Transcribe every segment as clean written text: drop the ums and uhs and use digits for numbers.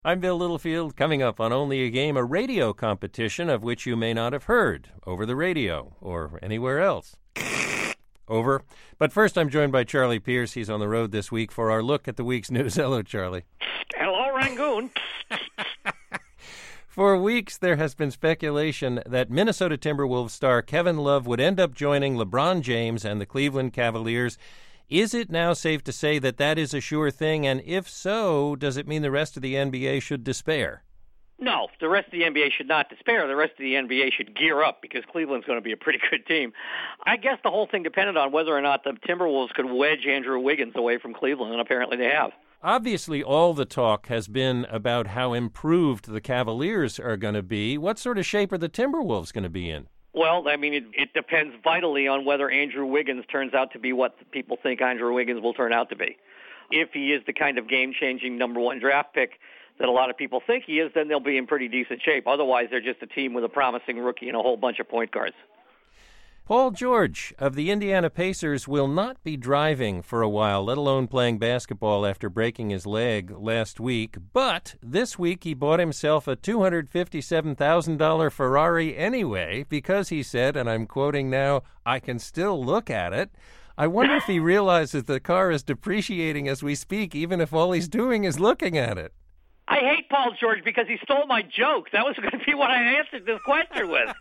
I'm Bill Littlefield. Coming up on Only a Game, a radio competition of which you may not have heard over the radio or anywhere else. Over. But first, I'm joined by Charlie Pierce. He's on the road this week for our look at the week's news. Hello, Charlie. Hello, Rangoon. For weeks, there has been speculation that Minnesota Timberwolves star Kevin Love would end up joining LeBron James and the Cleveland Cavaliers. Is it now safe to say that that is a sure thing? And if so, does it mean the rest of the NBA should despair? No, the rest of the NBA should not despair. The rest of the NBA should gear up because Cleveland's going to be a pretty good team. I guess the whole thing depended on whether or not the Timberwolves could wedge Andrew Wiggins away from Cleveland, and apparently they have. Obviously, all the talk has been about how improved the Cavaliers are going to be. What sort of shape are the Timberwolves going to be in? Well, I mean, it depends vitally on whether Andrew Wiggins turns out to be what people think Andrew Wiggins will turn out to be. If he is the kind of game-changing number one draft pick that a lot of people think he is, then they'll be in pretty decent shape. Otherwise, they're just a team with a promising rookie and a whole bunch of point guards. Paul George of the Indiana Pacers will not be driving for a while, let alone playing basketball after breaking his leg last week. But this week he bought himself a $257,000 Ferrari anyway because he said, and I'm quoting now, "I can still look at it." I wonder if he realizes the car is depreciating as we speak, even if all he's doing is looking at it. I hate Paul George because he stole my joke. That was going to be what I answered this question with.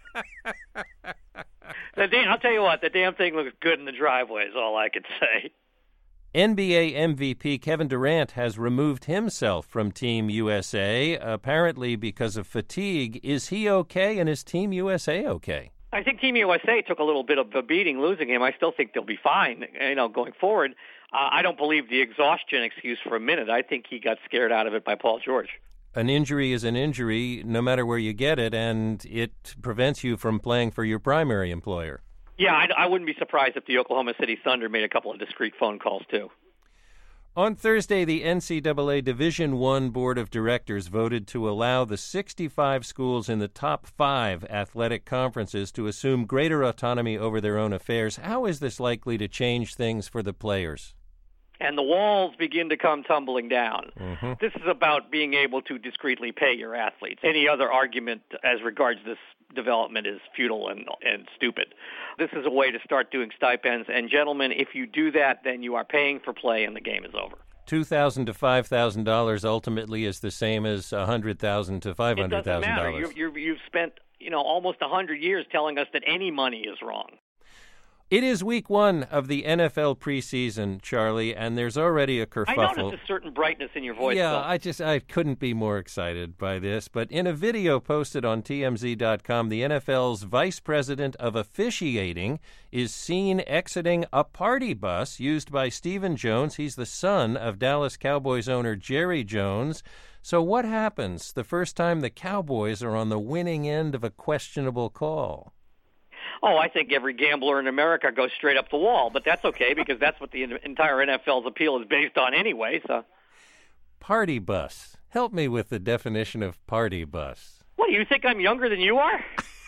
I'll tell you what, the damn thing looks good in the driveway is all I could say. NBA MVP Kevin Durant has removed himself from Team USA, apparently because of fatigue. Is he okay, and is Team USA okay? I think Team USA took a little bit of a beating losing him. I still think they'll be fine, going forward. I don't believe the exhaustion excuse for a minute. I think he got scared out of it by Paul George. An injury is an injury, no matter where you get it, and it prevents you from playing for your primary employer. Yeah, I wouldn't be surprised if the Oklahoma City Thunder made a couple of discreet phone calls, too. On Thursday, the NCAA Division I Board of Directors voted to allow the 65 schools in the top 5 athletic conferences to assume greater autonomy over their own affairs. How is this likely to change things for the players? And the walls begin to come tumbling down. Mm-hmm. This is about being able to discreetly pay your athletes. Any other argument as regards this development is futile and stupid. This is a way to start doing stipends. And, gentlemen, if you do that, then you are paying for play and the game is over. $2,000 to $5,000 ultimately is the same as $100,000 to $500,000. It doesn't matter. You've spent almost 100 years telling us that any money is wrong. It is week 1 of the NFL preseason, Charlie, and there's already a kerfuffle. I noticed a certain brightness in your voice. Yeah, I couldn't be more excited by this. But in a video posted on TMZ.com, the NFL's vice president of officiating is seen exiting a party bus used by Stephen Jones. He's the son of Dallas Cowboys owner Jerry Jones. So what happens the first time the Cowboys are on the winning end of a questionable call? Oh, I think every gambler in America goes straight up the wall, but that's okay because that's what the entire NFL's appeal is based on anyway. So, party bus. Help me with the definition of party bus. What, do you think I'm younger than you are?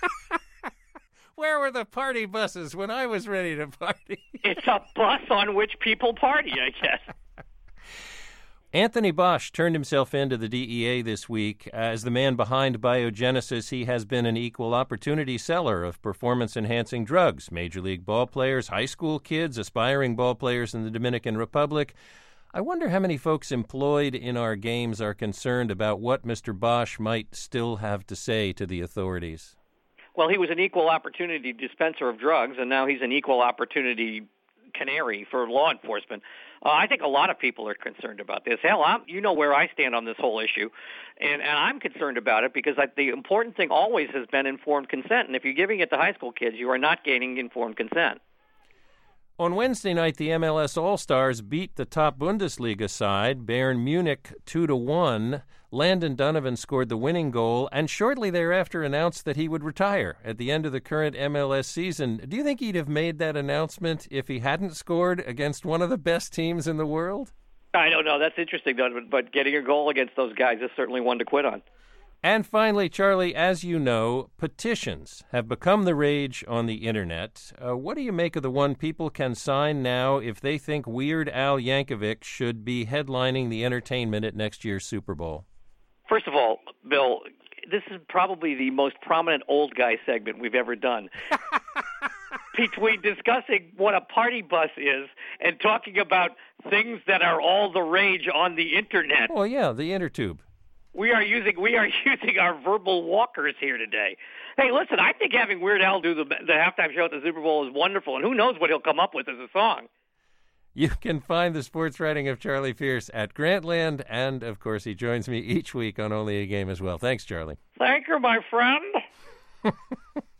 Where were the party buses when I was ready to party? It's a bus on which people party, I guess. Anthony Bosch turned himself into the DEA this week. As the man behind Biogenesis, he has been an equal opportunity seller of performance-enhancing drugs. Major League ball players, high school kids, aspiring ball players in the Dominican Republic. I wonder how many folks employed in our games are concerned about what Mr. Bosch might still have to say to the authorities. Well, he was an equal opportunity dispenser of drugs, and now he's an equal opportunity canary for law enforcement. I think a lot of people are concerned about this. Hell, you know where I stand on this whole issue, and I'm concerned about it because the important thing always has been informed consent, and if you're giving it to high school kids, you are not gaining informed consent. On Wednesday night, the MLS All-Stars beat the top Bundesliga side, Bayern Munich, 2-1. Landon Donovan scored the winning goal and shortly thereafter announced that he would retire at the end of the current MLS season. Do you think he'd have made that announcement if he hadn't scored against one of the best teams in the world? I don't know. That's interesting, Donovan, but getting a goal against those guys is certainly one to quit on. And finally, Charlie, as you know, petitions have become the rage on the Internet. What do you make of the one people can sign now if they think Weird Al Yankovic should be headlining the entertainment at next year's Super Bowl? First of all, Bill, this is probably the most prominent old guy segment we've ever done. Between discussing what a party bus is and talking about things that are all the rage on the internet. Oh, yeah, the inner tube. We are using our verbal walkers here today. Hey, listen, I think having Weird Al do the halftime show at the Super Bowl is wonderful, and who knows what he'll come up with as a song. You can find the sports writing of Charlie Fierce at Grantland, and, of course, he joins me each week on Only a Game as well. Thanks, Charlie. Thank you, my friend.